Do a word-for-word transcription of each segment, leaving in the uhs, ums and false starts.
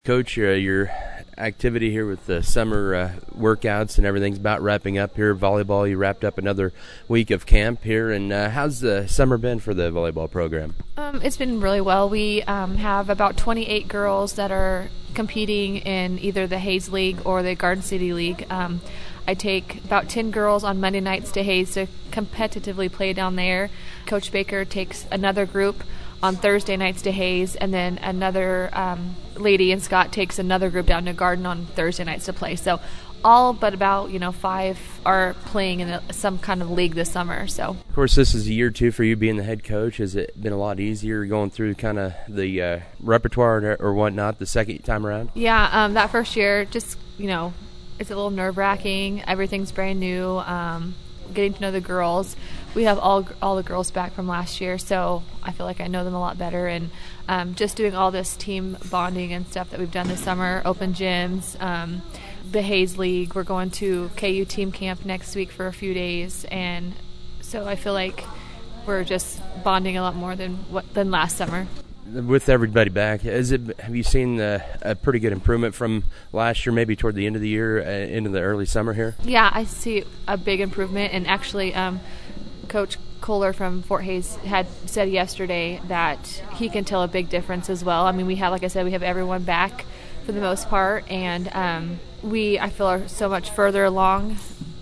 Coach, uh, your activity here with the summer uh, workouts and everything's about wrapping up here. Volleyball, you wrapped up another week of camp here, and uh, how's the summer been for the volleyball program? Um, it's been really well. We um, have about twenty-eight girls that are competing in either the Hayes League or the Garden City League. Um, I take about ten girls on Monday nights to Hayes to competitively play down there. Coach Baker takes another group on Thursday nights to Hayes, and then another um, lady and Scott takes another group down to Garden on Thursday nights to play. So all but about, you know, five are playing in a, some kind of league this summer. So of course, this is year two for you being the head coach. Has it been a lot easier going through kind of the uh, repertoire or whatnot the second time around? Yeah, um, that first year, just, you know, it's a little nerve-wracking. Everything's brand new. Um, getting to know the girls. We have all all the girls back from last year, so I feel like I know them a lot better. And um, just doing all this team bonding and stuff that we've done this summer, open gyms, um, the Hayes League. We're going to K U team camp next week for a few days, and so I feel like we're just bonding a lot more than what than last summer. With everybody back, is it? Have you seen uh, a pretty good improvement from last year, maybe toward the end of the year, uh, into the early summer here? Yeah, I see a big improvement, and actually, um, Coach Kohler from Fort Hayes had said yesterday that he can tell a big difference as well. I mean, we have, like I said, we have everyone back for the most part, and um, we, I feel, are so much further along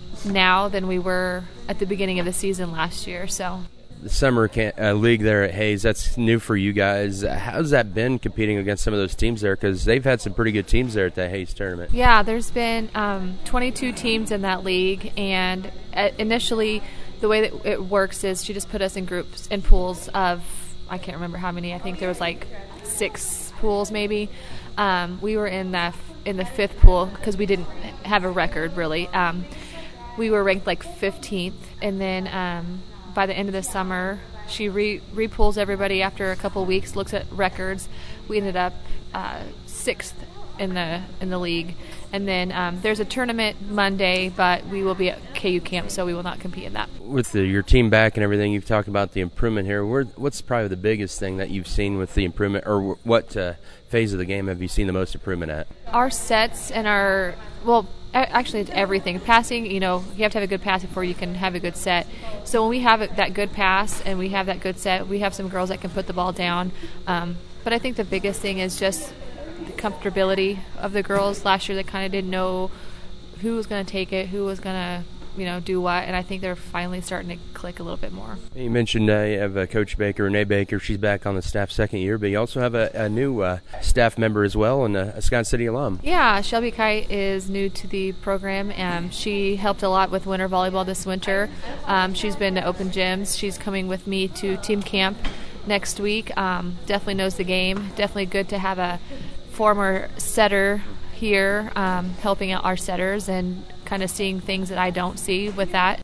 now than we were at the beginning of the season last year. So. The summer can, uh, league there at Hayes, that's new for you guys. How's that been competing against some of those teams there? Because they've had some pretty good teams there at the Hayes tournament. Yeah, there's been um, twenty-two teams in that league, and uh, initially the way that it works is she just put us in groups, in pools of, I can't remember how many, I think there was like six pools maybe. Um, we were in the, in the fifth pool because we didn't have a record really. Um, we were ranked like fifteenth, and then um, by the end of the summer, she re repools everybody after a couple weeks, looks at records. We ended up uh, sixth in the in the league, and then um, there's a tournament Monday, but we will be at K U camp, so we will not compete in that. With the, your team back and everything, you've talked about the improvement here. Where, what's probably the biggest thing that you've seen with the improvement, or what uh, phase of the game have you seen the most improvement at? Our sets and our well. Actually, it's everything. Passing, you know, you have to have a good pass before you can have a good set. So when we have that good pass and we have that good set, we have some girls that can put the ball down. Um, but I think the biggest thing is just the comfortability of the girls. Last year, they kind of didn't know who was going to take it, who was going to, you know, do what. And I think they're finally starting to click a little bit more. You mentioned uh, you have uh, Coach Baker, Renee Baker. She's back on the staff second year, but you also have a, a new uh, staff member as well, and a, a Scott City alum. Yeah, Shelby Kite is new to the program, and she helped a lot with winter volleyball this winter. Um, she's been to open gyms. She's coming with me to team camp next week. Um, definitely knows the game. Definitely good to have a former setter here um, helping out our setters and kind of seeing things that I don't see with that.